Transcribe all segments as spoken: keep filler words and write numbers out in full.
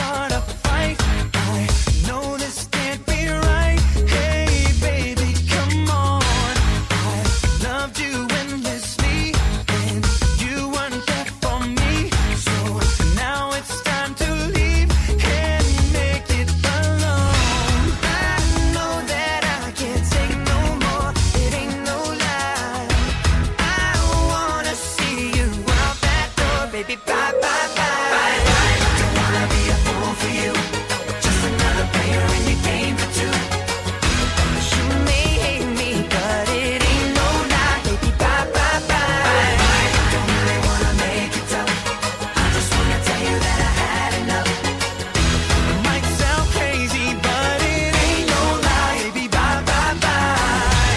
start a fight. I know this can't be right. Hey, baby, come on. I loved you endlessly, and you weren't there for me. So now it's time to leave and make it alone. I know that I can't take no more. It ain't no lie. I wanna see you out that door, baby. Bye, bye, bye. Don't wanna be a fool for you. Just another player in your game for two. You may hate me, but it ain't no lie, baby. Bye, bye, bye. Don't really wanna make it tough. I just wanna tell you that I had enough. It might sound crazy, but it ain't no lie, baby. Bye, bye, bye.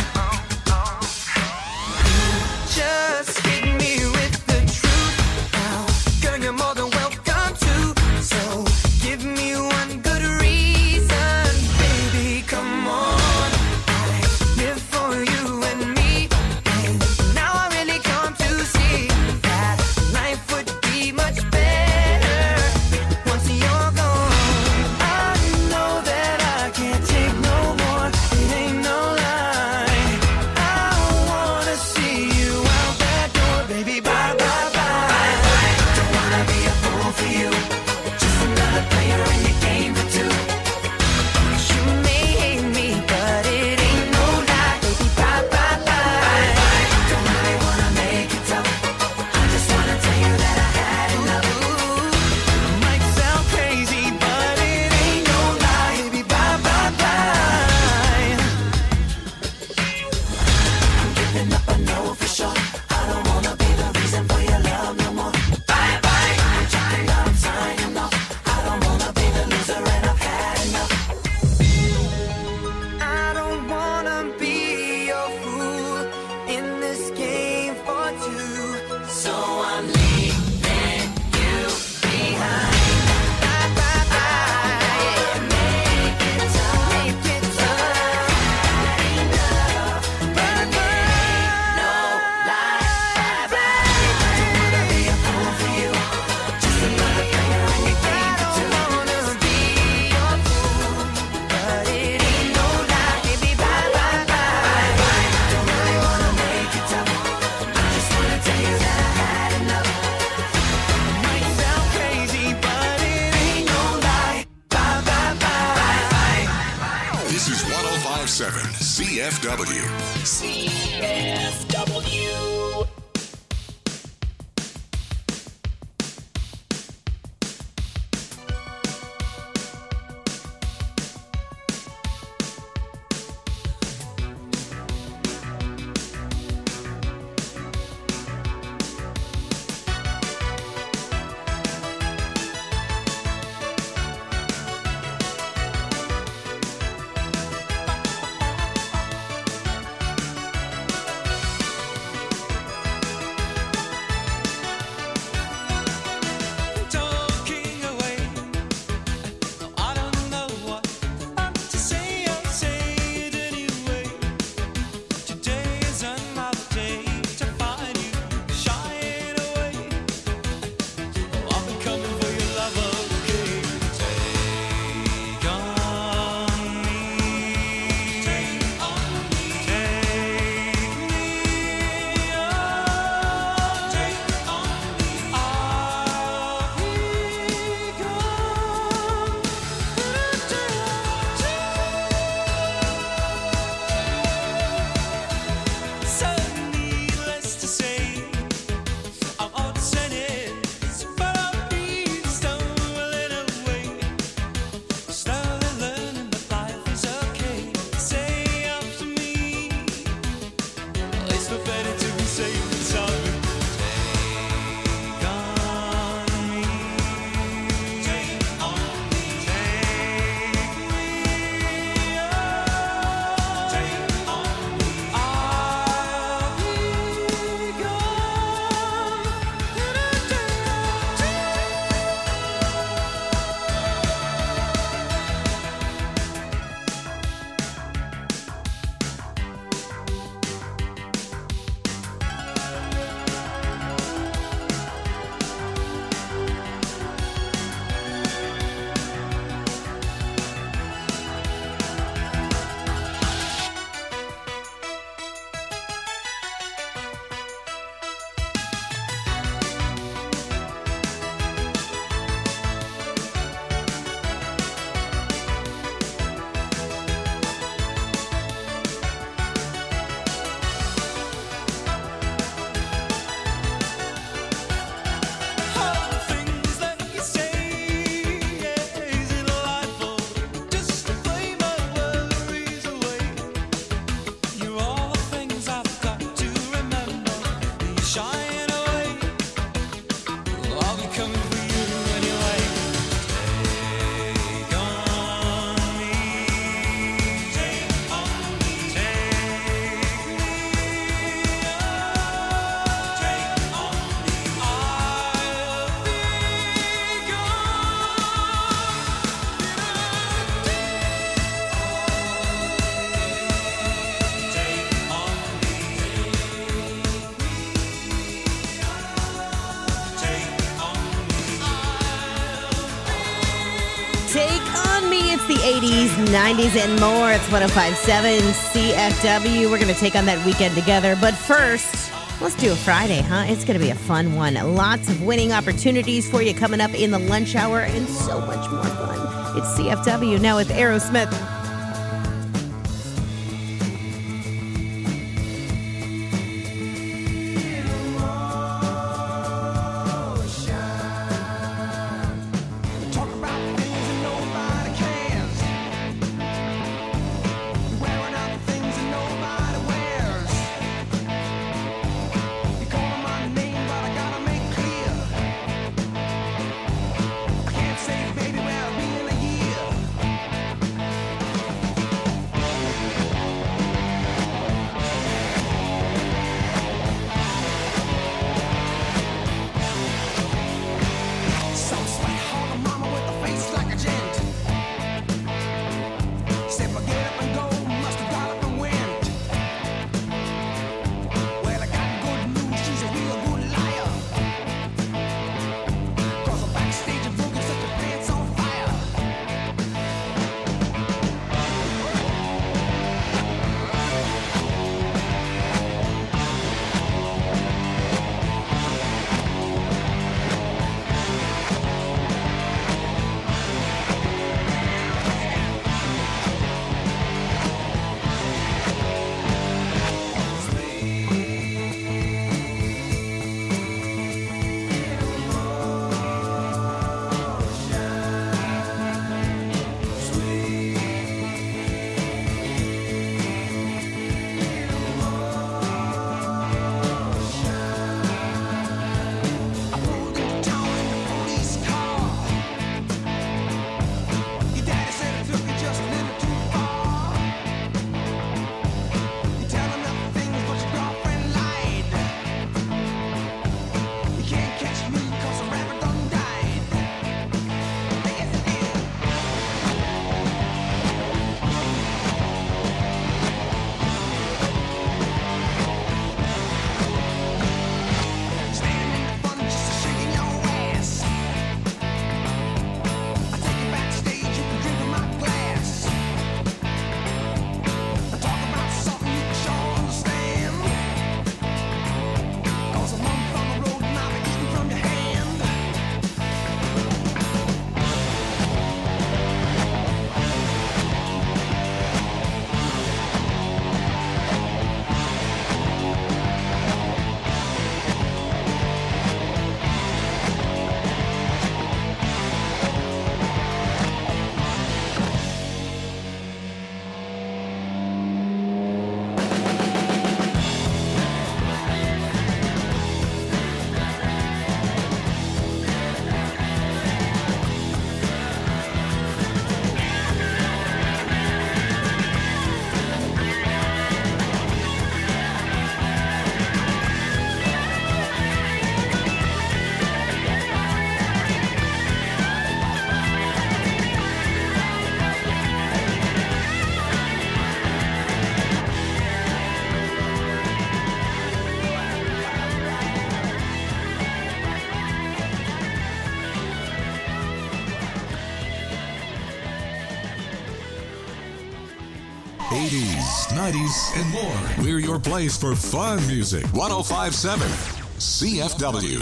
Just hit me with the truth now. Girl, you're more than welcome to. So give me one good reason, baby, come on. I live for you and me, and now I really come to see that life would be much better once you're gone. I know that I can't take no more. It ain't no lie. I wanna see you out that door, baby. Bye, bye, bye. Don't wanna be a fool for you. Just another player in your game for two. You may hate me, but it ain't no lie, baby. Bye, bye, bye. Don't really wanna make it tough. I just wanna tell you that I had enough. Might sound crazy, but it ain't no lie, baby. Bye, bye, bye. I'm giving up, I know for sure. I don't wanna be the reason for your love no more. Bye, bye. I'm checking out, I'm signing off. I don't wanna be the loser, and I've had enough. I don't wanna be your fool in this game for two. So I'm leaving you behind. Bye, bye, bye. Make it tough. Make it tough. Enough. Bye, bye. No lie. Bye, bye. Don't wanna be a fool for you. Just another player in your game for two. I don't wanna be your fool, but it ain't no lie, baby. Bye, bye, bye. Don't really wanna make it tough. I just wanna tell you that I had enough. Might sound crazy, but it ain't no lie. Bye, bye, bye. This is one oh five point seven C F W. C F W. the eighties, nineties, and more. It's one oh five point seven C F W. We're going to take on that weekend together. But first, let's do a Friday, huh? It's going to be a fun one. Lots of winning opportunities for you coming up in the lunch hour and so much more fun. It's C F W now with Aerosmith. eighties, nineties, and more. We're your place for fun music. one oh five point seven C F W.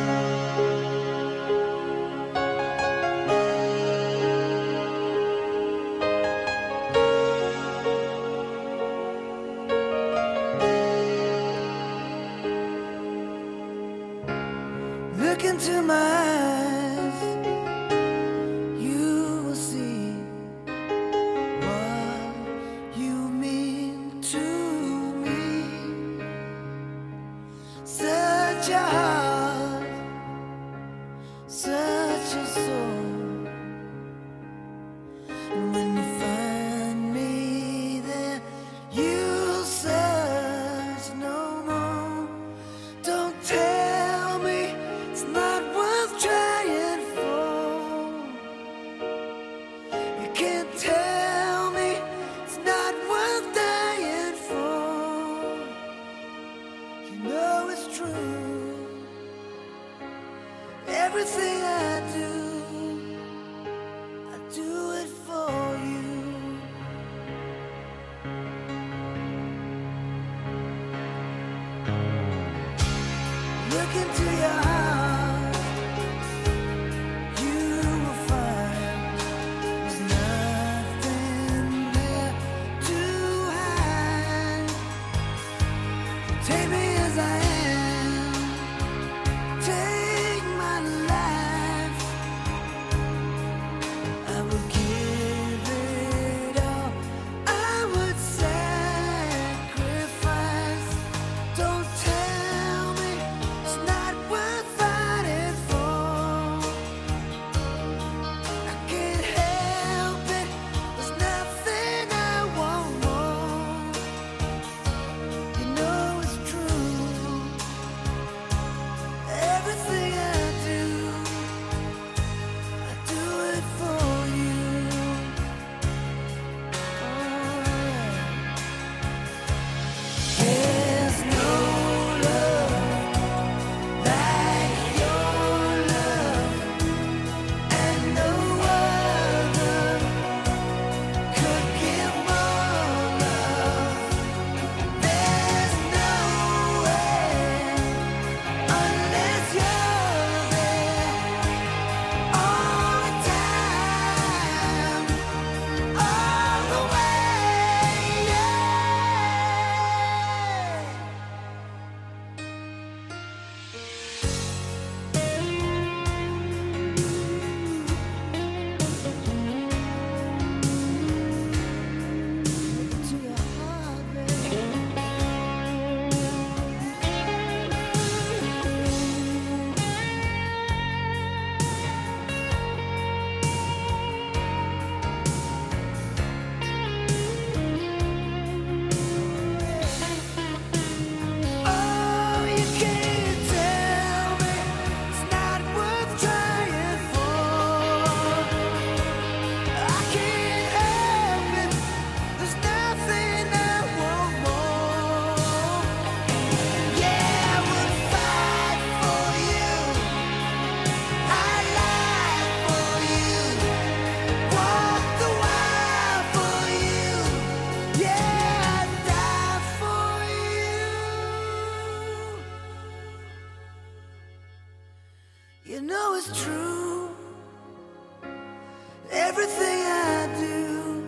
Look into my eyes, you will see what you mean to me. Search your heart into your heart, you will find there's nothing there to hide. Take me as I am, take my life. I will give it all, I would sacrifice. Don't tell me it's not worth fighting for. I can't help it, there's nothing I won't want. You know it's true, everything I do, I do it for you. There's no love like your love, and no other could give more love. There's no way unless you're there all the time, all the way. Yeah. To your heart, baby. Oh, you can't tell me it's not worth trying for. I can't help it, there's nothing I want more. Yeah, I would fight for you, I lie for you, walk the while for you. Yeah, I'd die for you. You know it's true, everything I do.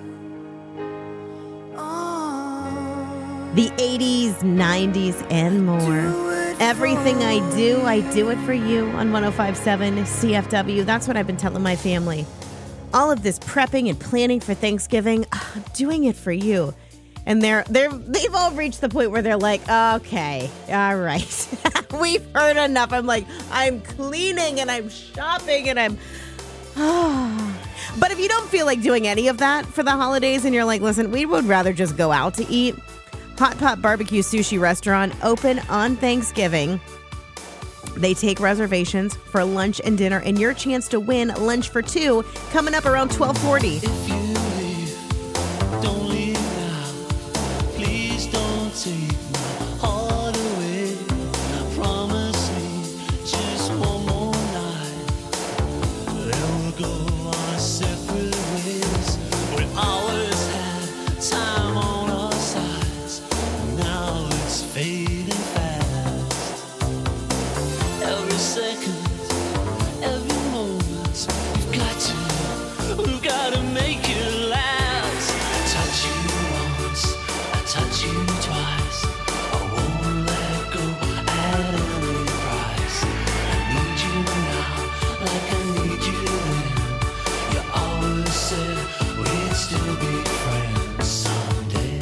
Oh, The eighties, nineties, and more. Everything I do, I do it for you on one oh five point seven C F W. That's what I've been telling my family. All of this prepping and planning for Thanksgiving, ah, I'm doing it for you. And they're they're they've all reached the point where they're like, okay, all right, we've heard enough. I'm like, I'm cleaning and I'm shopping and I'm. But if you don't feel like doing any of that for the holidays and you're like, listen, we would rather just go out to eat. Hot Pot Barbecue Sushi Restaurant open on Thanksgiving. They take reservations for lunch and dinner, and your chance to win lunch for two coming up around twelve forty. If you leave, don't leave now. Please don't take my heart away. Promise me just one more night. Then we'll go our separate ways. We always had time on our sides. Now it's fading fast. Every second, every moment, we've got to, we've got to make it last. I touch you once, I touch you twice. I won't let go at any price. I need you now, like I need you then. You always said we'd still be friends someday.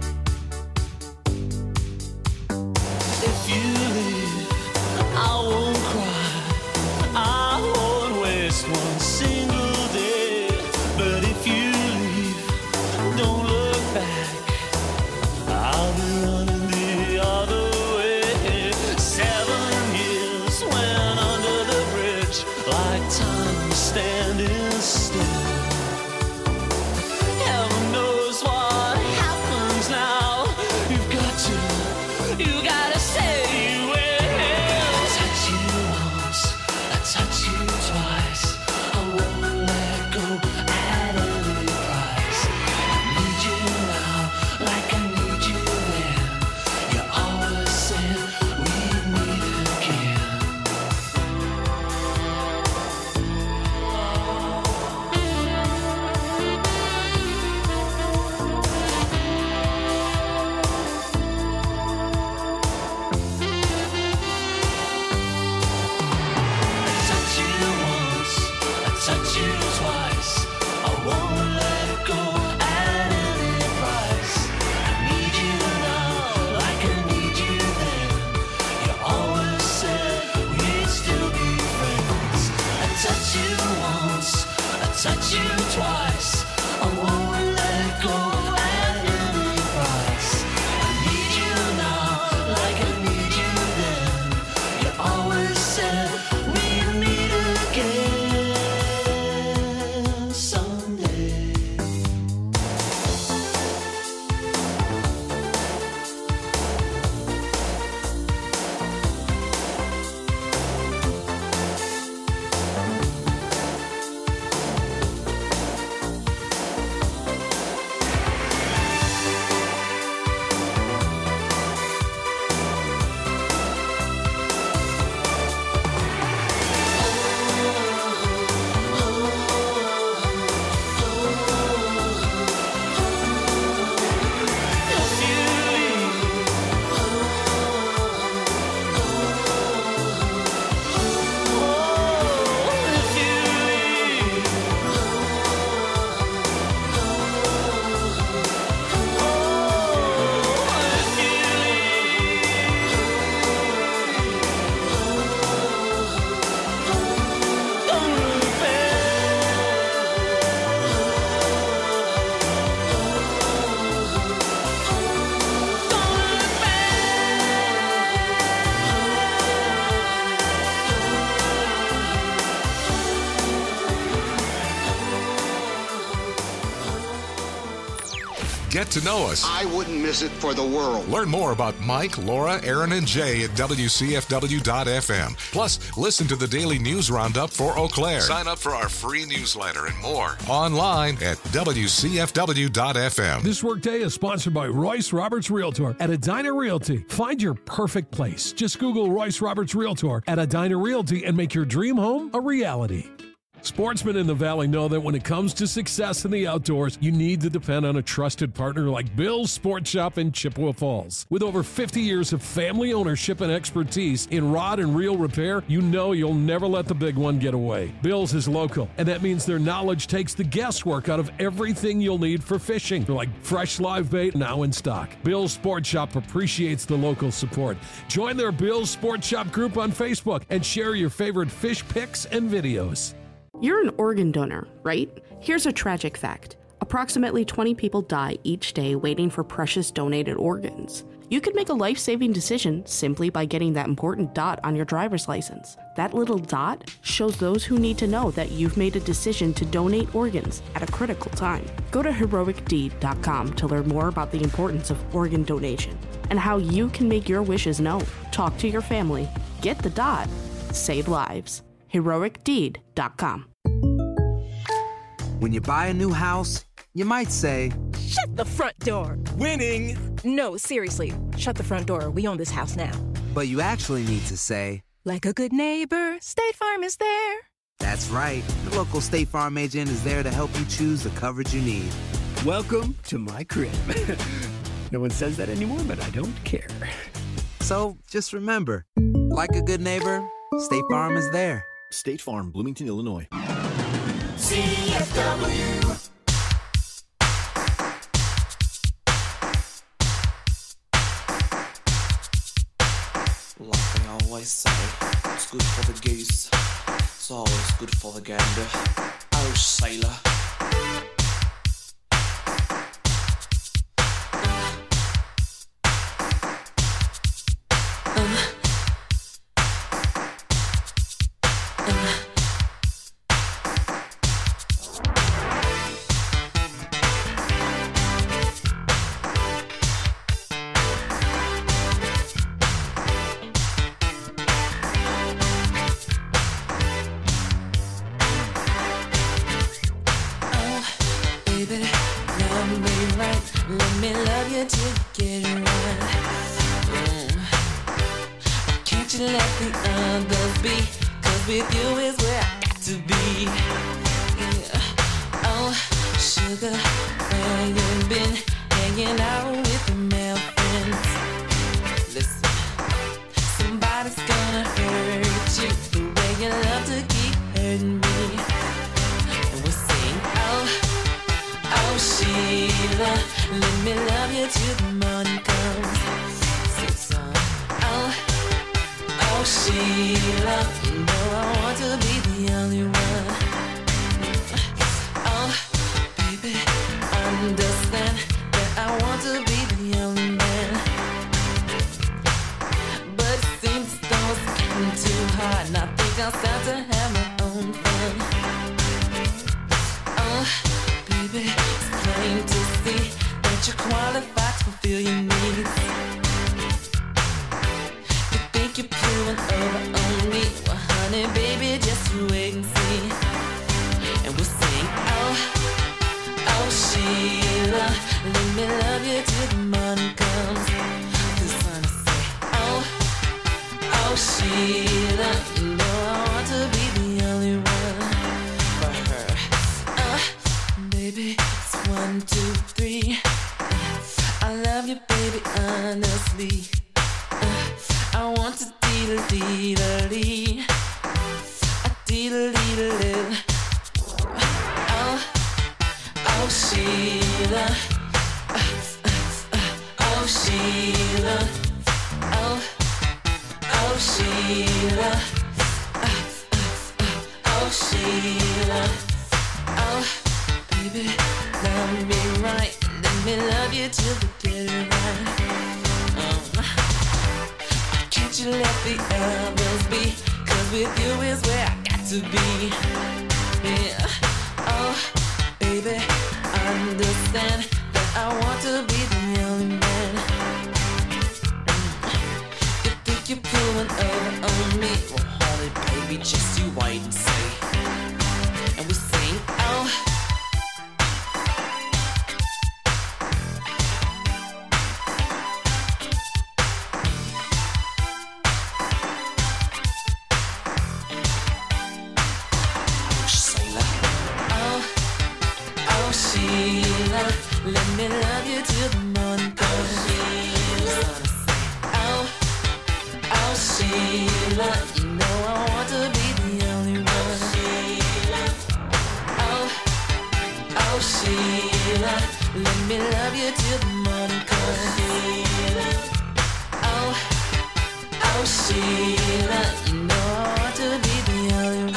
If you leave, I won't cry, I won't waste one single day. But if you leave, don't look back, I'll be running the other way. Seven years went under the bridge, like time was standing still. Heaven knows what happens now. You've got to, you gotta say you will. Touch you once, I touch you twice. I won't let go at any price. I need you now, like I need you then. You always said we'd meet again. touch you twice. I won't let go at any price. I need you now, like I need you then. You always said we'd meet again someday. Get to know us. I wouldn't miss it for the world. Learn more about Mike, Laura, Aaron, and Jay at W C F W dot F M. Plus, listen to the daily news roundup for Eau Claire. Sign up for our free newsletter and more online at W C F W dot F M. This workday is sponsored by Royce Roberts Realtor at Edina Realty. Find your perfect place. Just Google Royce Roberts Realtor at Edina Realty and make your dream home a reality. Sportsmen in the Valley know that when it comes to success in the outdoors, you need to depend on a trusted partner like Bill's Sports Shop in Chippewa Falls. With over fifty years of family ownership and expertise in rod and reel repair, you know you'll never let the big one get away. Bill's is local, and that means their knowledge takes the guesswork out of everything you'll need for fishing, like fresh live bait now in stock. Bill's Sports Shop appreciates the local support. Join their Bill's Sports Shop group on Facebook and share your favorite fish pics and videos. You're an organ donor, right? Here's a tragic fact. Approximately twenty people die each day waiting for precious donated organs. You could make a life-saving decision simply by getting that important dot on your driver's license. That little dot shows those who need to know that you've made a decision to donate organs at a critical time. Go to heroic deed dot com to learn more about the importance of organ donation and how you can make your wishes known. Talk to your family. Get the dot. Save lives. heroic deed dot com. When you buy a new house, you might say, "Shut the front door." Winning. No, seriously. Shut the front door. We own this house now. But you actually need to say, "Like a good neighbor, State Farm is there." That's right. The local State Farm agent is there to help you choose the coverage you need. Welcome to my crib. No one says that anymore, but I don't care. So just remember, like a good neighbor, State Farm is there. State Farm, Bloomington, Illinois. C F W. Like I always say, it's good for the goose, it's always good for the gander. Oh, sailor. One, two, three. I love you, baby, honestly. Uh, I want to dee-da-dee-da-dee. A dee-da-dee-da-dee. Oh, oh, Sheila. Uh, uh, uh, oh, Sheila. Oh, oh, Sheila. Uh, uh, uh, oh, Sheila. Oh, baby, love me right. Let me love you till the get it right. Um, can't you let the others be? Cause with you is where I got to be. Yeah. Oh, baby, understand that I want to be the only man. Mm. You think you're pulling over on me? Well, hold it, baby, just you wait and see. And we sing, oh. Let me love you till the morning comes. Oh, oh, Sheila, you know I want to be the only one. Oh, oh, Sheila, let me love you till the morning comes. Oh, oh, Sheila, you know I want to be the only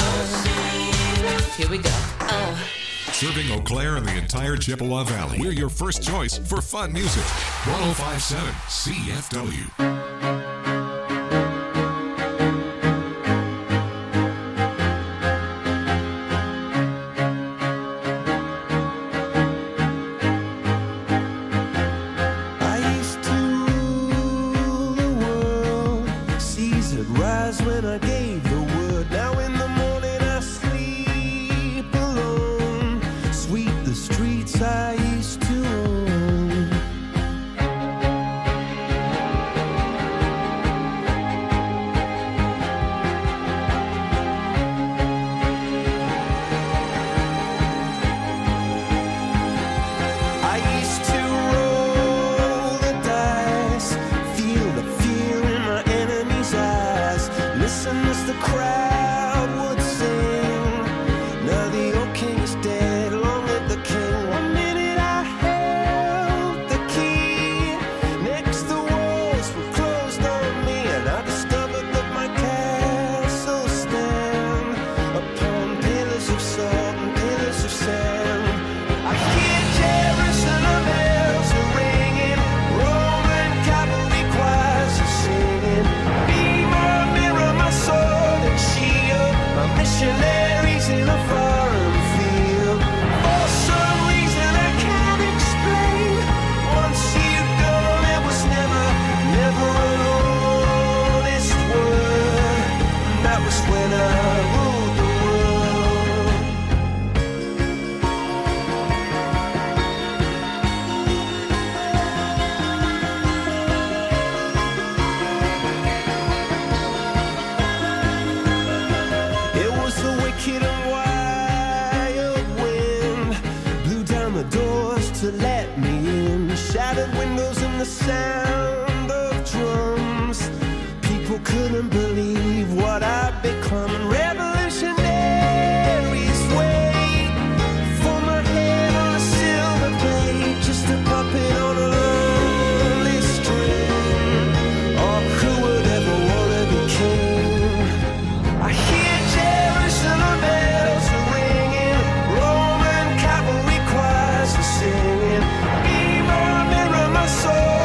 one. Here we go. Oh. Serving Eau Claire and the entire Chippewa Valley. We're your first choice for fun music. one oh five point seven C F W.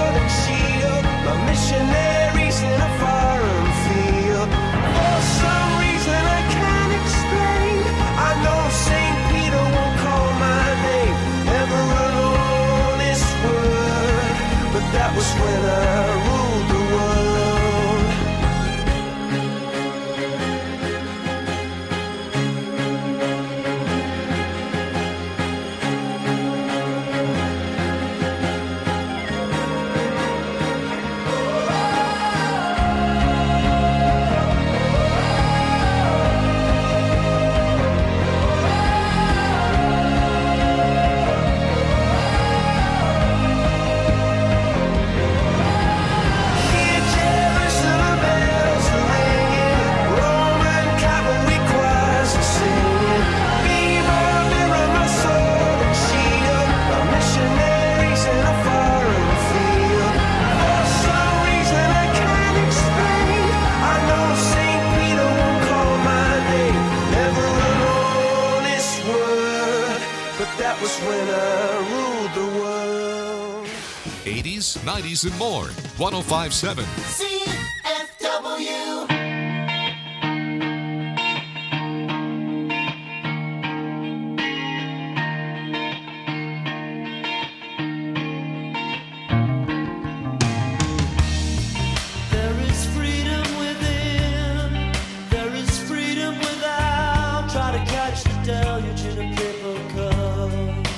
Missionaries in a foreign field. For some but that was when I ruled the world. eighties, nineties, and more. one oh five point seven. C F W. There is freedom within, there is freedom without. Try to catch the deluge in a paper cup.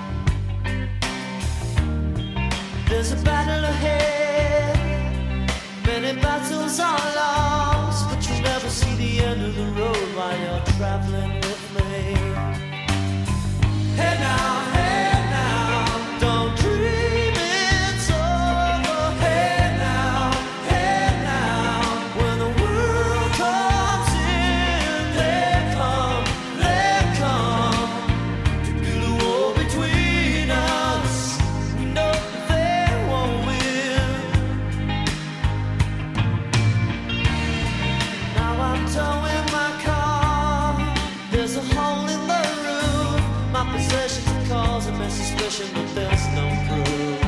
There's a battle ahead, many battles are lost, but you'll never see the end of the road while you're traveling with me. Hey now, hey now, don't dream it's over. Hey now, hey now, when the world comes in, they come, they come to build a wall between us. We know they won't win. Now I'm towing my car. There's a hole in the roof. My possessions are causing me suspicion, but there's no proof.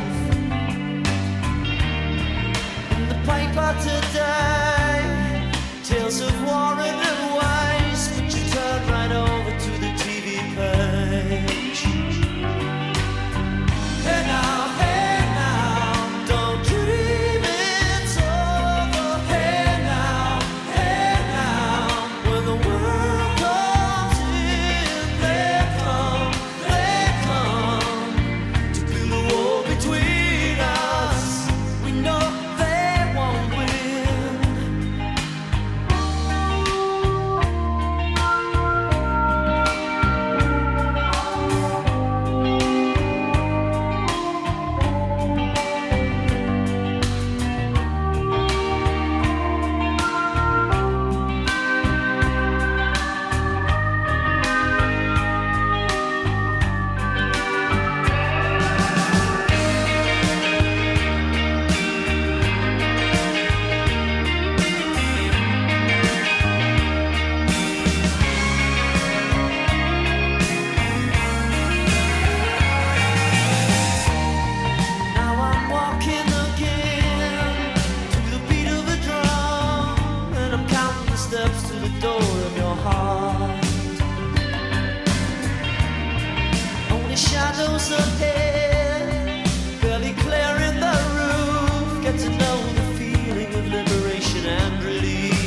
In the paper today, tales of war and waste, but you turn right over to the T V page. Hey now, hey now, don't dream it's over. Hey now, hey now, when the world comes in, they come, they come to build a wall between us. We know they won't win. Now I'm walking again to the beat of a drum, and I'm counting the steps to the door of your heart. Only shadows ahead, barely clearing the roof. Get to know the feeling of liberation and release.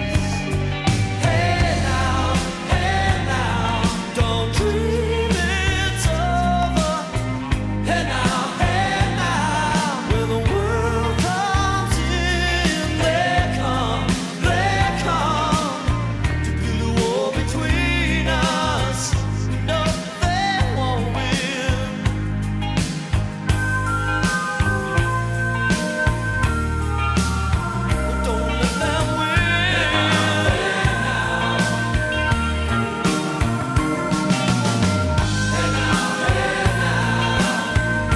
Hey now, hey now, don't dream it's over. Hey now, hey now, when the world comes in, they come, they come to build a wall between us. No, they won't win. Don't let them win. Hey now, hey now.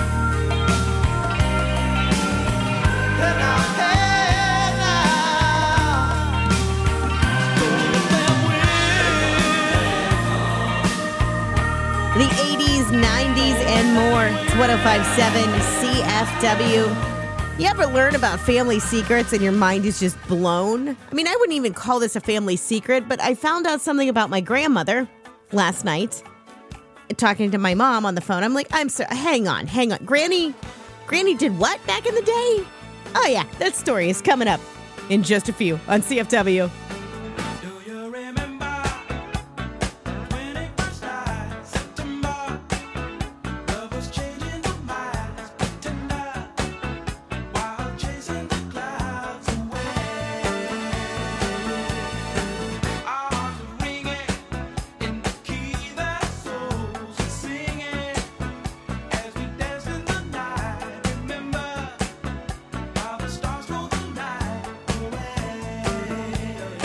Hey now, hey now. Don't let them win. The eighties, nineties, and more. It's one oh five point seven C F W. You ever learn about family secrets and your mind is just blown? I mean, I wouldn't even call this a family secret, but I found out something about my grandmother last night. Talking to my mom on the phone, I'm like, I'm sorry, hang on, hang on. Granny, Granny did what back in the day? Oh yeah, that story is coming up in just a few on C F W. Remember how the stars roll the night away.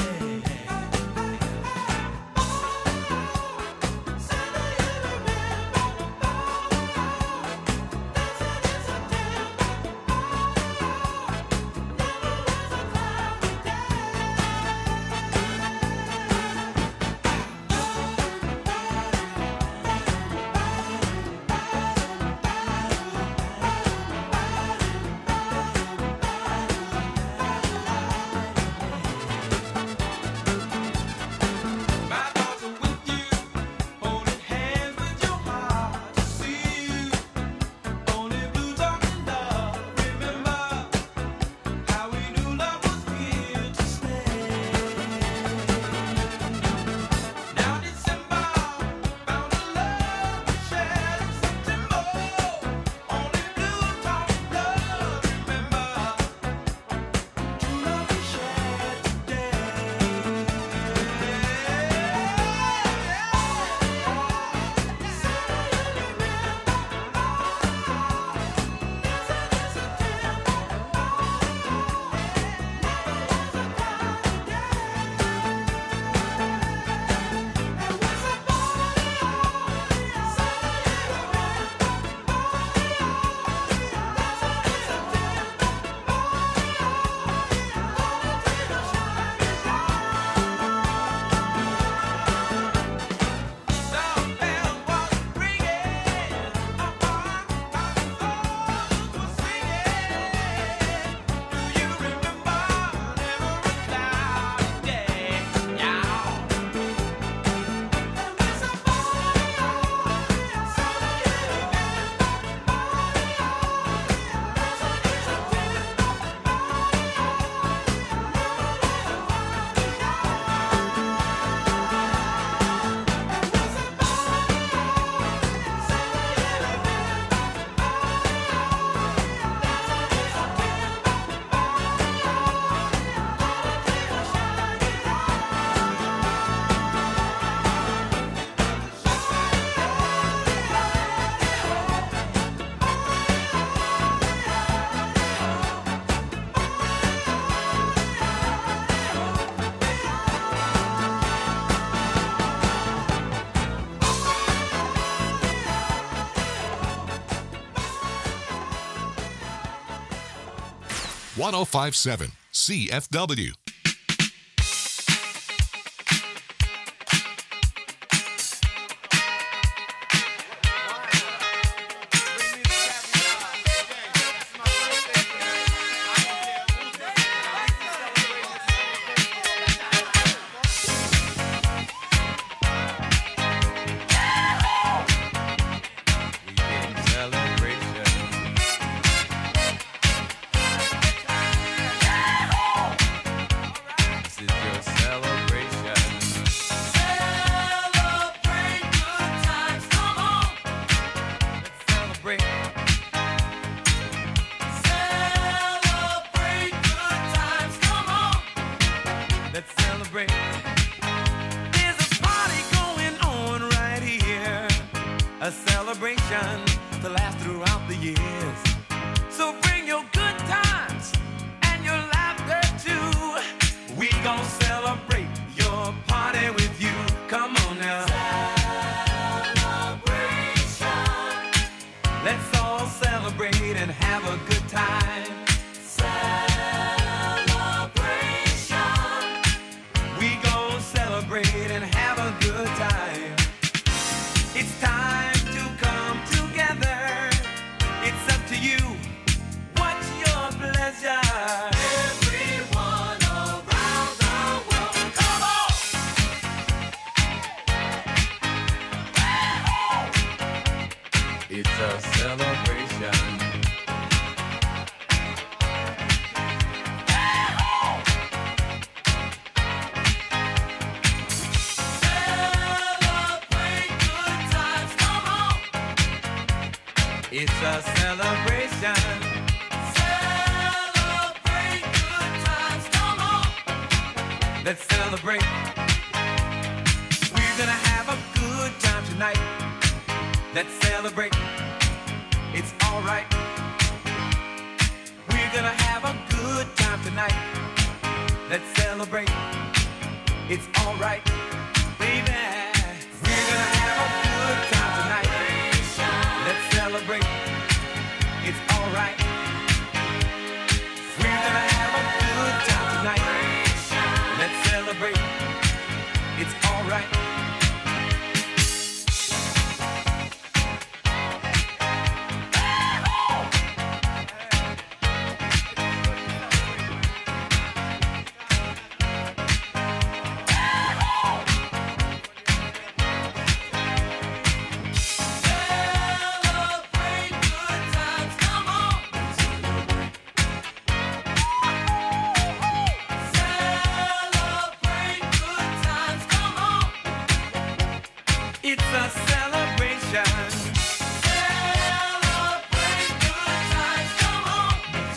one oh five point seven C F W. A celebration to last throughout the years. So bring your good times and your laughter too. We gon' celebrate your party with you. Come on now. Celebration. Let's all celebrate and have a good time. Celebration. We gon' celebrate and have a good time. It's time. It's up to you. What's your pleasure? Everyone around the world, come on! It's a celebration. It's a celebration. Celebrate good times, come on. Let's celebrate. We're gonna have a good time tonight. Let's celebrate. It's alright. We're gonna have a good time tonight. Let's celebrate. It's alright, baby. We're gonna have a good time tonight. Let's celebrate. It's alright. We're gonna have a good time tonight. Let's celebrate. It's alright. It's a celebration. Celebrate good times, come on.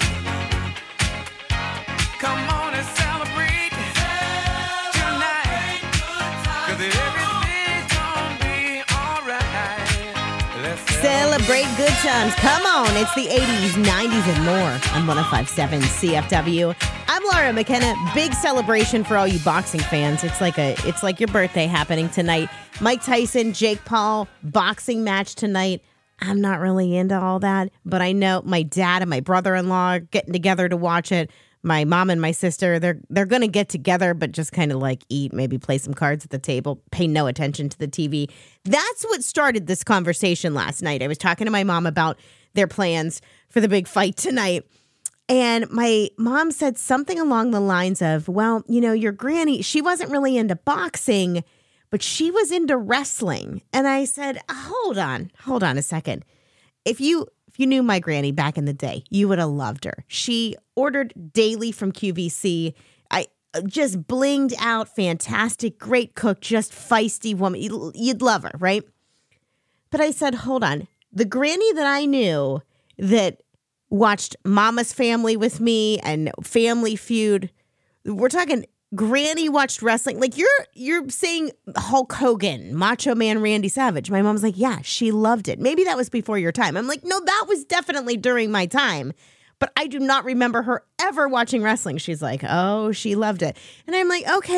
Come on and celebrate tonight. Cause everything's gonna be alright. Let's Celebrate good times. Come on. It's the eighties, nineties, and more on one oh five point seven C F W. I'm Laura McKenna. Big celebration for all you boxing fans. It's like a, it's like your birthday happening tonight. Mike Tyson, Jake Paul, boxing match tonight. I'm not really into all that, but I know my dad and my brother-in-law are getting together to watch it. My mom and my sister, they're they're going to get together, but just kind of like eat, maybe play some cards at the table, pay no attention to the T V. That's what started this conversation last night. I was talking to my mom about their plans for the big fight tonight. And my mom said something along the lines of, well, you know, your granny, she wasn't really into boxing, but she was into wrestling. And I said, hold on, hold on a second. If you if you knew my granny back in the day, you would have loved her. She ordered daily from Q V C. I just blinged out, fantastic, great cook, just feisty woman. You'd love her, right? But I said, hold on. The granny that I knew that watched Mama's Family with me and Family Feud, we're talking granny watched wrestling. Like you're you're saying Hulk Hogan, Macho Man Randy Savage. My mom's like, yeah, she loved it. Maybe that was before your time. I'm like, no, that was definitely during my time. But I do not remember her ever watching wrestling. She's like, oh, she loved it. And I'm like, okay,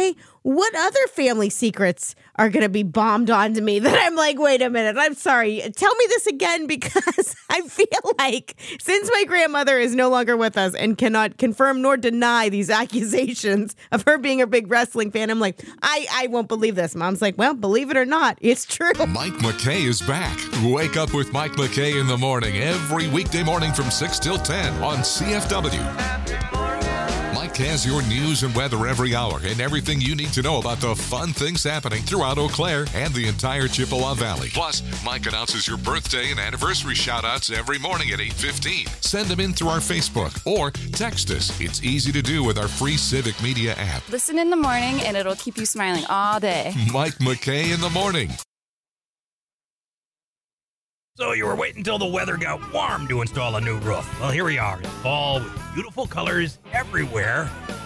what other family secrets are going to be bombed onto me that I'm like, wait a minute, I'm sorry. Tell me this again, because I feel like since my grandmother is no longer with us and cannot confirm nor deny these accusations of her being a big wrestling fan, I'm like, I, I won't believe this. Mom's like, well, believe it or not, it's true. Mike McKay is back. Wake up with Mike McKay in the morning every weekday morning from six till ten on C F W. Mike has your news and weather every hour and everything you need to know about the fun things happening throughout Eau Claire and the entire Chippewa Valley. Plus, Mike announces your birthday and anniversary shout-outs every morning at eight fifteen. Send them in through our Facebook or text us. It's easy to do with our free Civic Media app. Listen in the morning and it'll keep you smiling all day. Mike McKay in the morning. So you were waiting until the weather got warm to install a new roof. Well, here we are in fall with beautiful colors everywhere.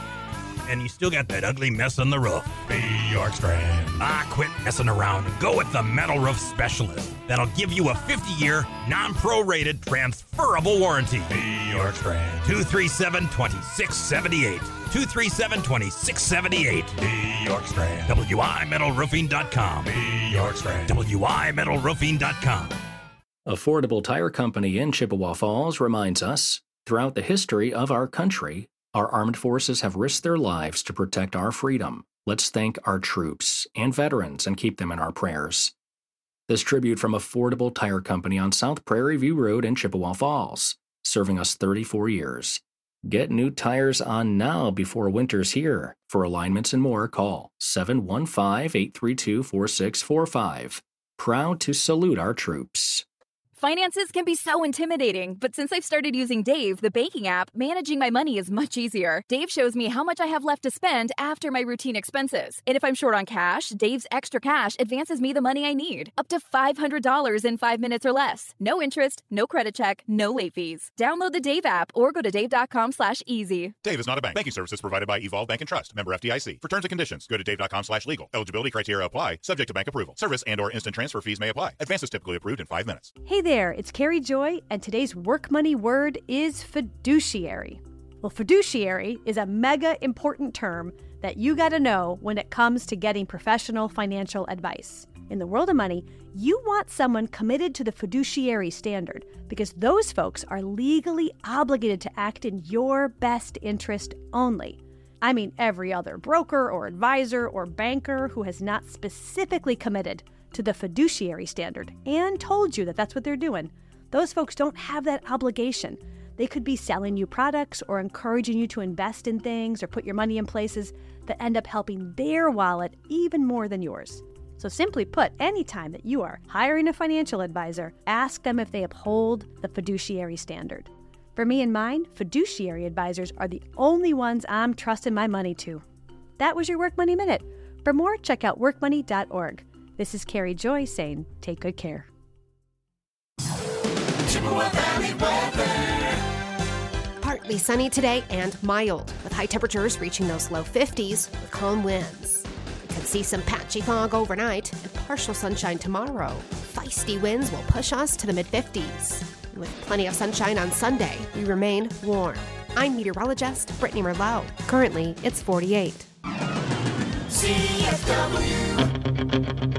And you still got that ugly mess on the roof. Be York Strand. Ah, quit messing around and go with the Metal Roof Specialist. That'll give you a fifty-year, non-prorated, transferable warranty. Be York Strand. two three seven, two six seven eight. two three seven, two six seven eight. Be York Strand. W I metal roofing dot com. Be York Strand. W I metal roofing dot com. Affordable Tire Company in Chippewa Falls reminds us, throughout the history of our country, our armed forces have risked their lives to protect our freedom. Let's thank our troops and veterans and keep them in our prayers. This tribute from Affordable Tire Company on South Prairie View Road in Chippewa Falls, serving us thirty-four years. Get new tires on now before winter's here. For alignments and more, call seven one five, eight three two, four six four five. Proud to salute our troops. Finances can be so intimidating, but since I've started using Dave, the banking app, managing my money is much easier. Dave shows me how much I have left to spend after my routine expenses. And if I'm short on cash, Dave's Extra Cash advances me the money I need, up to five hundred dollars in five minutes or less. No interest, no credit check, no late fees. Download the Dave app or go to dave.com slash easy. Dave is not a bank. Banking services provided by Evolve Bank and Trust. Member F D I C. For terms and conditions, go to dave.com slash legal. Eligibility criteria apply, subject to bank approval. Service and or instant transfer fees may apply. Advances typically approved in five minutes. Hey there, it's Carrie Joy, and today's work money word is fiduciary. Well, fiduciary is a mega important term that you got to know when it comes to getting professional financial advice. In the world of money, you want someone committed to the fiduciary standard because those folks are legally obligated to act in your best interest only. I mean, every other broker or advisor or banker who has not specifically committed to the fiduciary standard and told you that that's what they're doing, those folks don't have that obligation. They could be selling you products or encouraging you to invest in things or put your money in places that end up helping their wallet even more than yours. So simply put, anytime that you are hiring a financial advisor, ask them if they uphold the fiduciary standard. For me and mine, fiduciary advisors are the only ones I'm trusting my money to. That was your Work Money Minute. For more, check out work money dot org. This is Carrie Joy saying, take good care. Chippewa Valley weather. Partly sunny today and mild, with high temperatures reaching those low fifties with calm winds. We could see some patchy fog overnight and partial sunshine tomorrow. Feisty winds will push us to the mid-fifties. And with plenty of sunshine on Sunday, we remain warm. I'm meteorologist Brittany Merlot. Currently, it's forty-eight. C F W.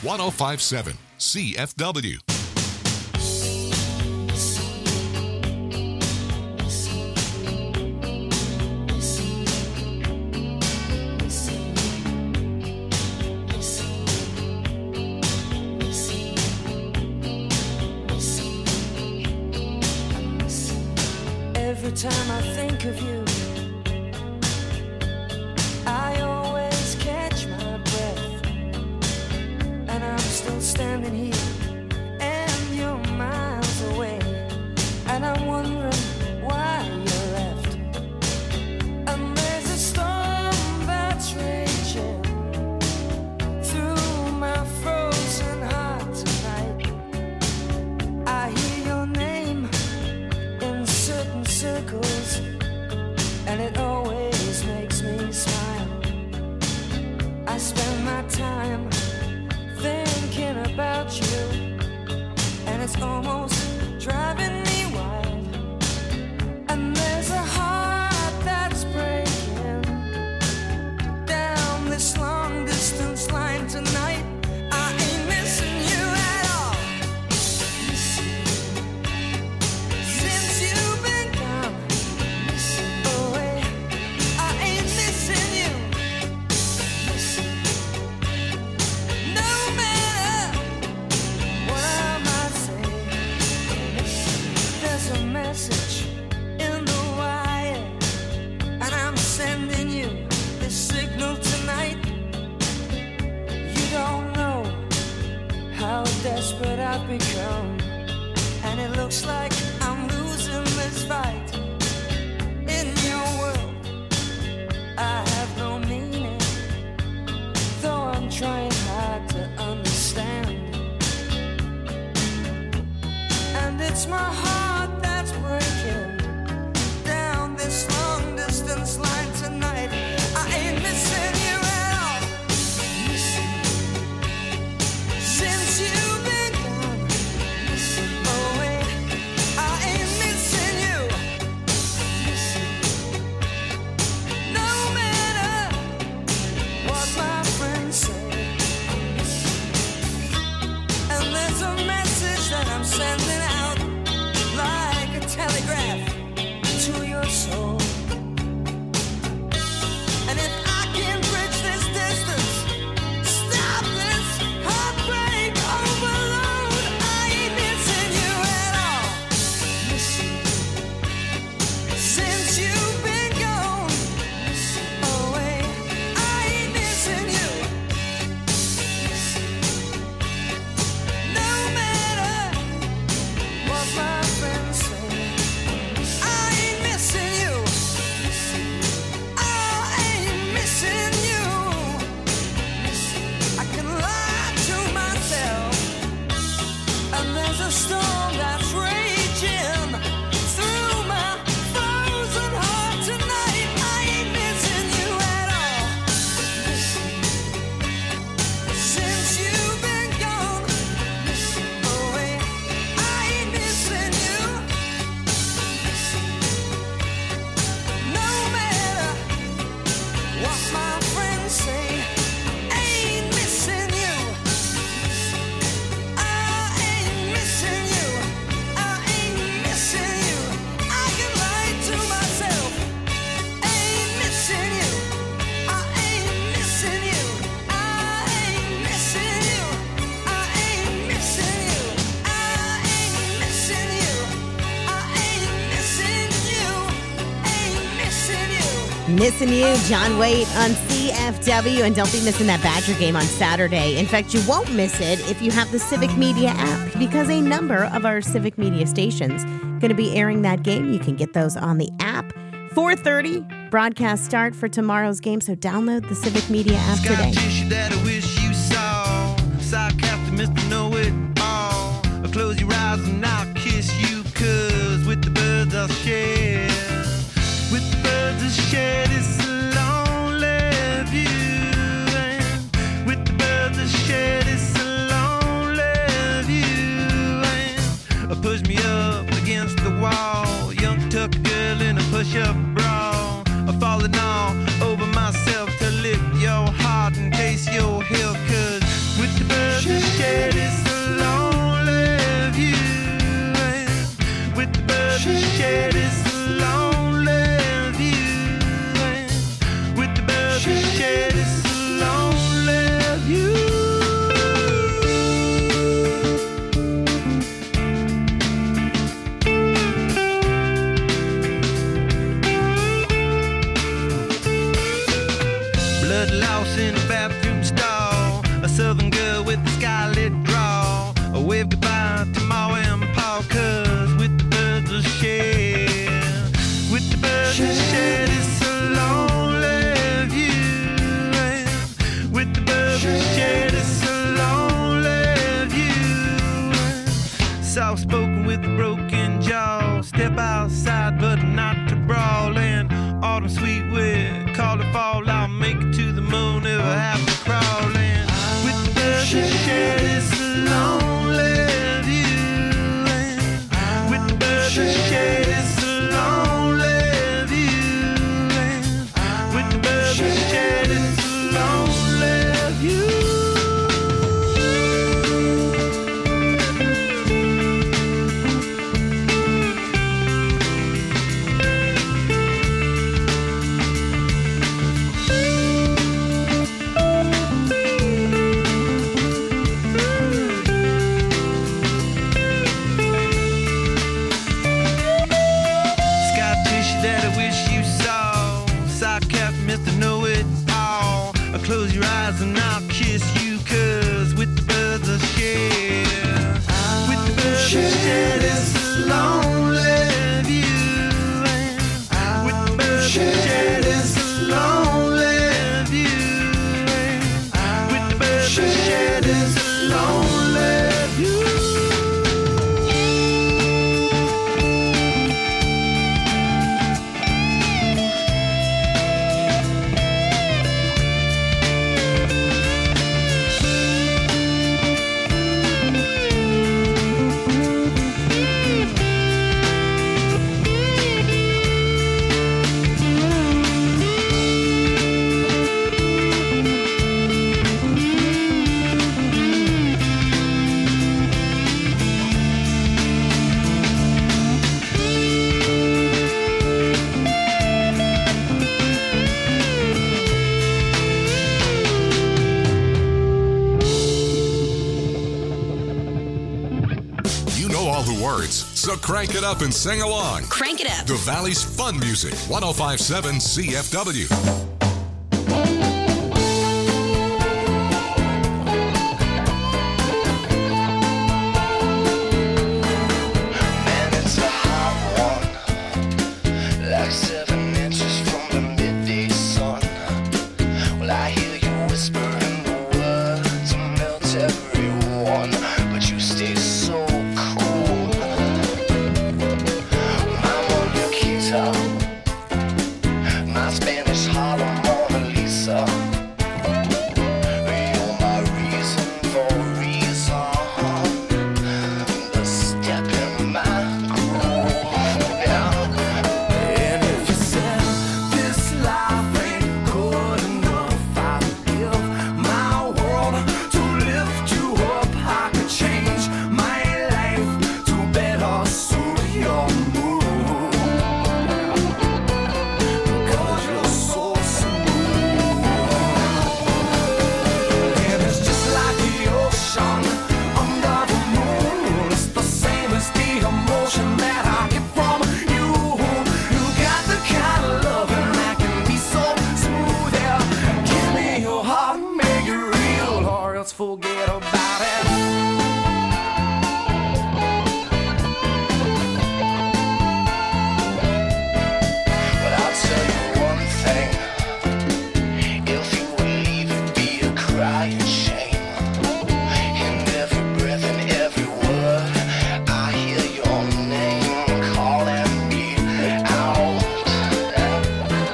one oh five point seven C F W. Every time I think of you, I always catch my breath, and I'm still standing here, and you're miles away, and I'm wondering why you left. And there's a storm that's raging through my frozen heart tonight. I hear your name in certain circles, and it always makes me smile. I spend my time thinking about you, and it's almost driving me wild. And there's a heart that's breaking down this long distance line tonight. I ain't missing you at all. Since you've been gone away, I ain't missing you. No matter what I might say, there's a message in the wire, and I'm sending you this signal tonight. You don't know how desperate I've become, and it looks like I'm losing this fight. In your world, I have no meaning, though I'm trying hard to understand. And it's my heart that's breaking down this long distance line tonight. I ain't missing you at all. Since you've been gone away, I ain't missing you. No matter what my friends say. And there's a message that I'm sending out like a telegraph to your soul. And if I can bridge this distance, stop this heartbreak overload, I ain't missing you at all. Since you've been gone away, I ain't missing you. No matter what my friends say, I ain't missing you. I ain't missing you. I can lie to myself, and there's a storm that's raging through my frozen heart tonight. I ain't missing you at all. Since you've been gone away, I ain't missing you. No matter what my friends say, I ain't missing you. I ain't missing you. I ain't missing you. I can lie to myself. Ain't missing you. I ain't missing you. I ain't missing you. I ain't missing you. I ain't missing you. I ain't missing you. Ain't missing you. Missing you, John Waite on C F W. And don't be missing that Badger game on Saturday. In fact, you won't miss it if you have the Civic Media app, because a number of our Civic Media stations going to be airing that game. You can get those on the app. four thirty broadcast start for tomorrow's game, so download the Civic Media app today. Issue that I wish you saw. Sarcastic Mister Know-It-All. Close your eyes and I'll kiss you, cause with the birds I'll share. With the birds I'll share this lonely view. And with the birds I'll share this lonely view. And push me up against the wall. Young tuck girl in a push-up bra. Falling all over myself to lift your heart and taste your hill. Cause with the birds but lost in a bathroom stall. A southern girl with a skylit drawl. A wave goodbye to Ma and Pa, cause with the birds of shed, with the birds of shed, it's a lonely view. And with the birds of shed, it's a lonely view. Soft spoken with a broken jaw. Step outside, but not to brawl. And autumn sweet with call it fall. I'll make it to the moon if I have to crawl. And with the birds of shed, it's a lonely view. And with the birds of shed, it's a lonely view. And with the birds of shed, it's a lonely view. Close your eyes and I'll kiss you, cause with the birds of shed, with the birds of shed, it's a lonely view. And with the birds of shed, it's a lonely view. And with the birds of shed, it's a lonely view. So crank it up and sing along. Crank it up. The Valley's fun music. one oh five point seven C F W.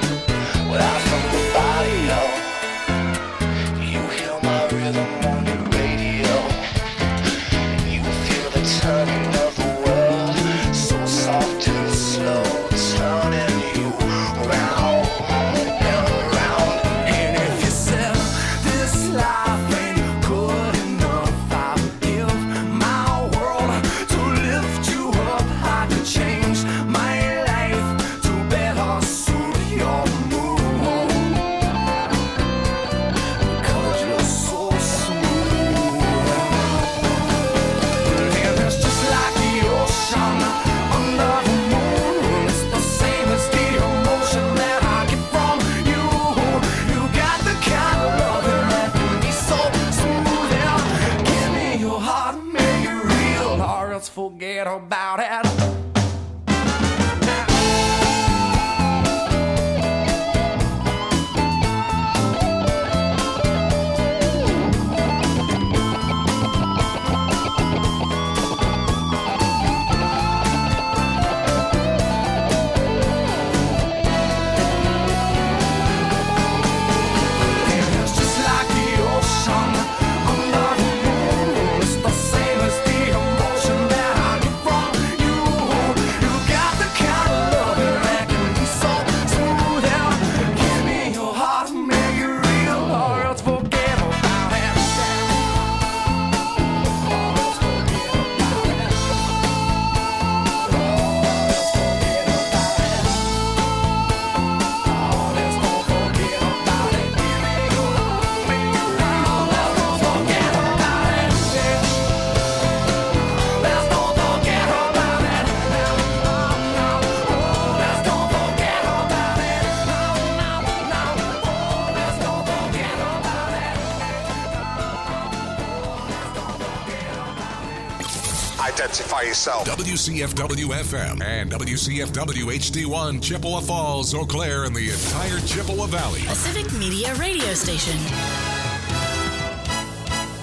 Rhythm on your forget about it. Identify yourself. W C F W F M and W C F W H D one, Chippewa Falls, Eau Claire, and the entire Chippewa Valley. A Civic Media radio station.